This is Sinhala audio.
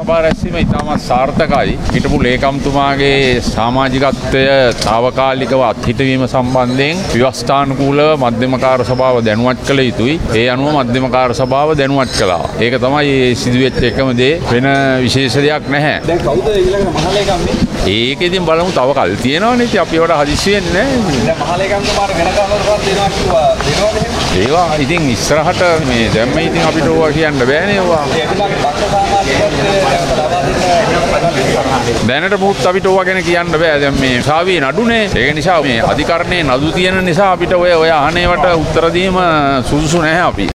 සභා රැස්වීම ඉතාමත් සාර්ථකයි. හිටපු ලේකම්තුමාගේ සමාජිකත්වය తాවකාලිකව අත්හිටවීම සම්බන්ධයෙන් ව්‍යවස්ථානුකූලව මධ්‍යමකාර සභාව දැනුවත් කළ යුතුයි. ඒ අනුව මධ්‍යමකාර සභාව දැනුවත් කළා. ඒක තමයි සිදුවෙච්ච එකම දේ. වෙන විශේෂ දෙයක් නැහැ. දැන් කවුද ඊළඟ මහලේකම්නේ? ඒක ඉතින් බලමු තව කල් තියෙනවනේ. ඉතින් අපි ඒවට හදිස්සි වෙන්නේ නැහැ. දැන් මහලේකම්තුමාට වෙන කාලවලට දෙනවා කිව්වා. දෙනවද එහෙම? ඒවා ඉතින් ඉස්සරහට මේ දැම්ම ඉතින් අපිට ඕවා කියන්න බෑනේ ඕවා. එතුමාගේ පක්ෂ සමාජිකත්වය දැනට මුත් අපිට ඕවා ගැන කියන්න බෑ. දැන් මේ උසාවියේ නඩුනේ. ඒක නිසා මේ අධිකරණයේ නඩු තියෙන නිසා අපිට ඔය අහනේවට උත්තර දීම සුදුසු නැහැ අපි.